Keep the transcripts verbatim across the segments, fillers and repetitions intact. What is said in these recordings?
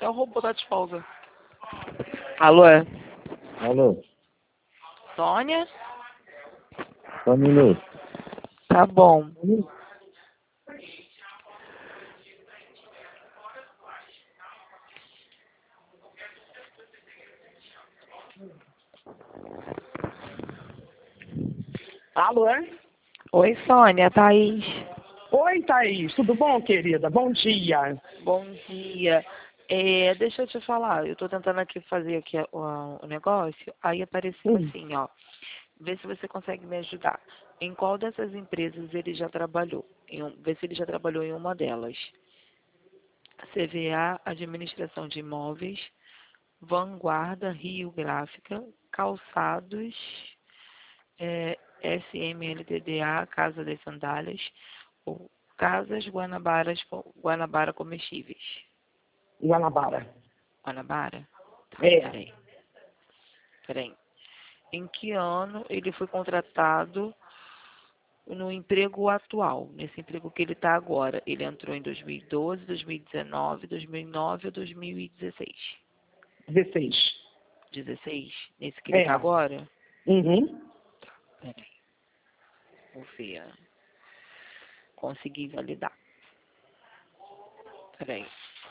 Até o robô tá de folga. Alô, é? Alô, Sônia? só um minuto. Tá bom. Alô, é? Oi, Sônia, Thaís. Oi, Thaís, tudo bom, querida? Bom dia. Bom dia. É, deixa eu te falar, eu tô tentando aqui fazer aqui o, o negócio, aí apareceu Hum. assim, ó. Vê se você consegue me ajudar. Em qual dessas empresas ele já trabalhou? Em um, vê se ele já trabalhou em uma delas. C V A, Administração de Imóveis, Vanguarda, Rio Gráfica, Calçados, é, S M L T D A, Casa das Sandálias, ou Casas Guanabaras, Guanabara Comestíveis. Guanabara. Guanabara? Tá, É. peraí. Peraí. Em que ano ele foi contratado no emprego atual, nesse emprego que ele está agora? Ele entrou em dois mil e doze, dois mil e dezenove, dois mil e nove ou dois mil e dezesseis? dezesseis. dezesseis? Nesse que ele É. está agora? Uhum. Peraí. Vou ver. Consegui validar. Peraí.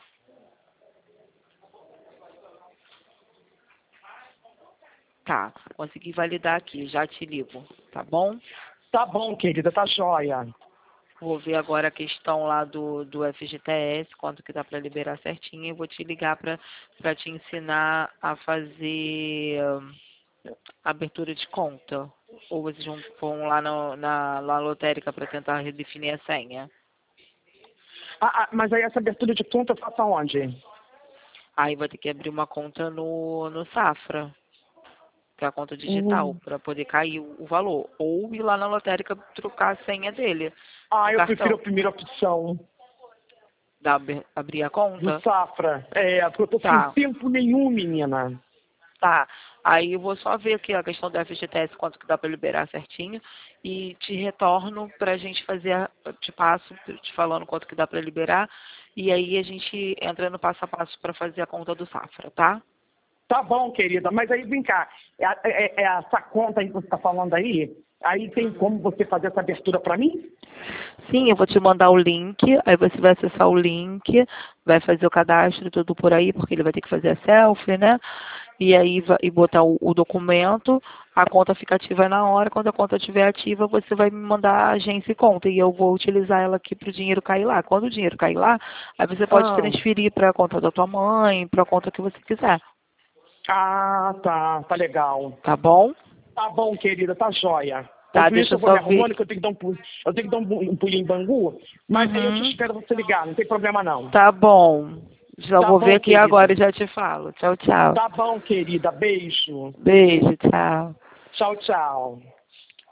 Tá, consegui validar aqui, já te ligo, tá bom? Tá bom, querida, tá joia. Vou ver agora a questão lá do, do F G T S, quanto que dá para liberar certinho, e vou te ligar para te ensinar a fazer hum, abertura de conta. Ou vocês vão, vão lá no, na, na lotérica para tentar redefinir a senha. Ah, ah, mas aí essa abertura de conta eu faço aonde? Aí vai ter que abrir uma conta no, no Safra, que é a conta digital, Hum. para poder cair o, o valor. Ou ir lá na lotérica trocar a senha dele, Ah, o eu cartão. prefiro a primeira opção. Da, ab- abrir a Do conta? Safra. É, porque eu tô Tá. sem tempo nenhum, menina. Tá, aí eu vou só ver aqui a questão do F G T S, quanto que dá para liberar certinho, e te retorno para a gente fazer, a- te passo, te falando quanto que dá para liberar, e aí a gente entra no passo a passo para fazer a conta do Safra, tá? Tá bom, querida, mas aí vem cá. É, é- é essa conta aí que você tá falando aí, aí tem como você fazer essa abertura pra mim? Sim, eu vou te mandar o link, aí você vai acessar o link, vai fazer o cadastro tudo por aí, porque ele vai ter que fazer a selfie, né? E aí vai, e botar o, o documento, a conta fica ativa na hora, quando a conta estiver ativa, você vai me mandar a agência e conta, e eu vou utilizar ela aqui para o dinheiro cair lá. Quando o dinheiro cair lá, aí você pode Ah, transferir para a conta da tua mãe, para a conta que você quiser, ah, tá, tá legal. tá bom? Tá bom, querida, tá joia. Tá, Enquanto deixa isso, eu eu vou me só ver. arrumando, que eu tenho que dar um pulo, eu tenho que dar um, pu- um pulinho em Bangu, mas aí eu te Uhum. espero você ligar, não tem problema não. Tá bom. Já Tá vou ver bom, aqui querida. agora e já te falo. Tchau, tchau. Tá bom, querida, beijo. Beijo, tchau. Tchau, tchau.